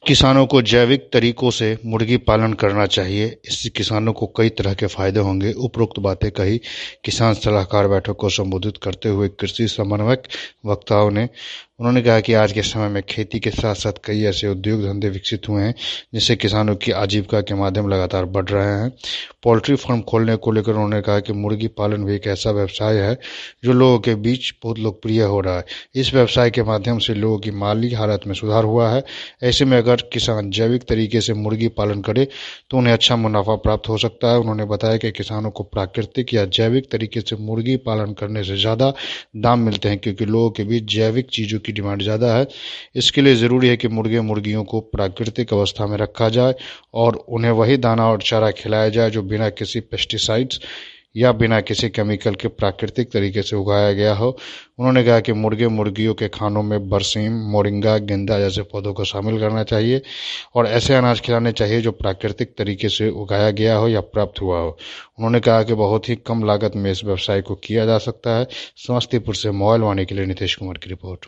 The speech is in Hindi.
किसानों को जैविक तरीकों से मुर्गी पालन करना चाहिए। इससे किसानों को कई तरह के फायदे होंगे। उपरोक्त बातें कही किसान सलाहकार बैठक को संबोधित करते हुए कृषि समन्वयक वक्ताओं ने। उन्होंने कहा कि आज के समय में खेती के साथ साथ कई ऐसे उद्योग धंधे विकसित हुए हैं जिससे किसानों की आजीविका के माध्यम लगातार बढ़ रहे हैं। पोल्ट्री फार्म खोलने को लेकर उन्होंने कहा कि मुर्गी पालन भी एक ऐसा व्यवसाय है जो लोगों के बीच बहुत लोकप्रिय हो रहा है। इस व्यवसाय के माध्यम से लोगों की माली हालत में सुधार हुआ है। ऐसे में अगर किसान जैविक तरीके से मुर्गी पालन करे तो उन्हें अच्छा मुनाफा प्राप्त हो सकता है। उन्होंने बताया कि किसानों को प्राकृतिक या जैविक तरीके से मुर्गी पालन करने से ज़्यादा दाम मिलते हैं क्योंकि लोगों के बीच जैविक चीज़ों की डिमांड ज़्यादा है। इसके लिए ज़रूरी है कि मुर्गे मुर्गियों को प्राकृतिक अवस्था में रखा जाए और उन्हें वही दाना और चारा खिलाया जाए जो बिना किसी पेस्टिसाइड्स या बिना किसी केमिकल के प्राकृतिक तरीके से उगाया गया हो। उन्होंने कहा कि मुर्गे मुर्गियों के खानों में बरसीम, मोरिंगा, गेंदा जैसे पौधों को शामिल करना चाहिए और ऐसे अनाज खिलाने चाहिए जो प्राकृतिक तरीके से उगाया गया हो या प्राप्त हुआ हो। उन्होंने कहा कि बहुत ही कम लागत में इस व्यवसाय को किया जा सकता है। समस्तीपुर से मोबाइल वाणी के लिए नितेश कुमार की रिपोर्ट।